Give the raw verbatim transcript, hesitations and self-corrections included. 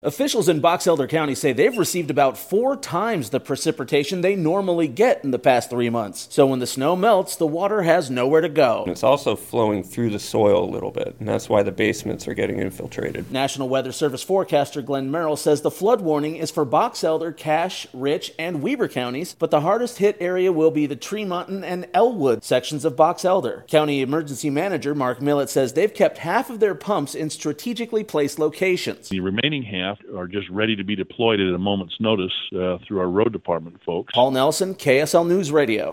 Officials in Box Elder County say they've received about four times the precipitation they normally get in the past three months. So when the snow melts, the water has nowhere to go. It's also flowing through the soil a little bit, and that's why the basements are getting infiltrated. National Weather Service forecaster Glenn Merrill says the flood warning is for Box Elder, Cache, Rich, and Weber counties, but the hardest hit area will be the Tremonton and Elwood sections of Box Elder. County Emergency Manager Mark Millett says they've kept half of their pumps in strategically placed locations. The remaining half are just ready to be deployed at a moment's notice uh, through our road department folks. Paul Nelson, K S L News Radio.